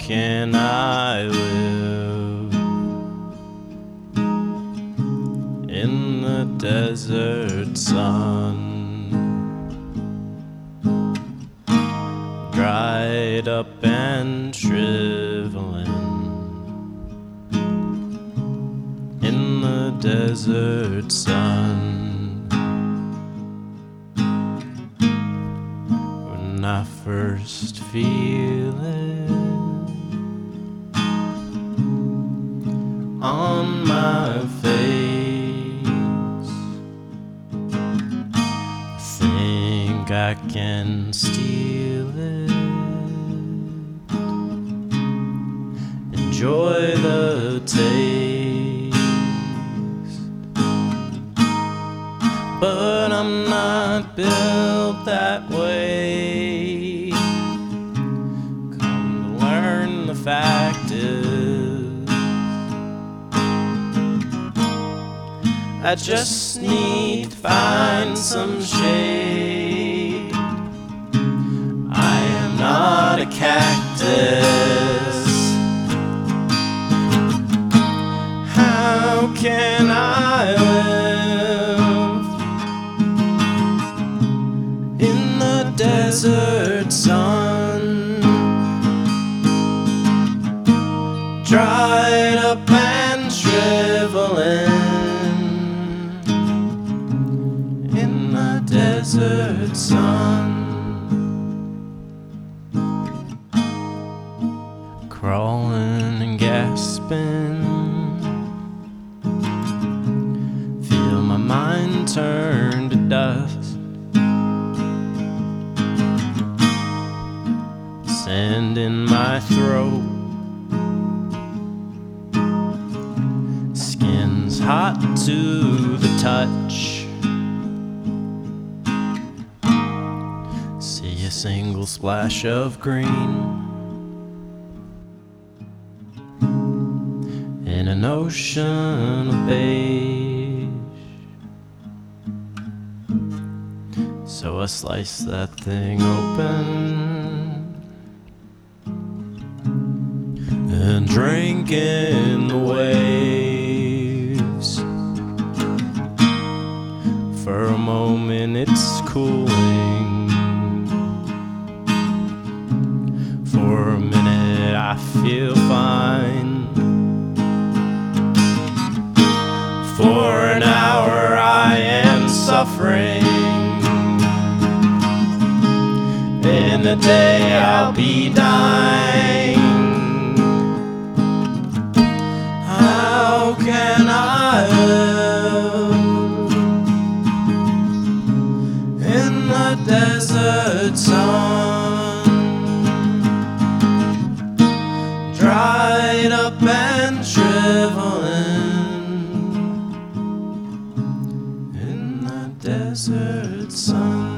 can I live in the desert sun, dried up and shriveling in the desert sun? When I first feel it on my face, I think I can steal it, enjoy the taste, but I'm not built that way. Come to learn, the fact is, I just need to find some shade. I am not a cactus. How can I live in the desert sun, dried up and shriveling in the desert sun? Crawling and gasping, feel my mind turn to dust, sand in my throat, skin's hot to the touch, see a single splash of green in an ocean of beige. So I slice that thing open and drink in the waves. For a moment it's cooling, for a minute I feel fine, for an hour I am suffering, in a day I'll be dying. How can I live in the desert sun, dried up and shriveling in the desert sun?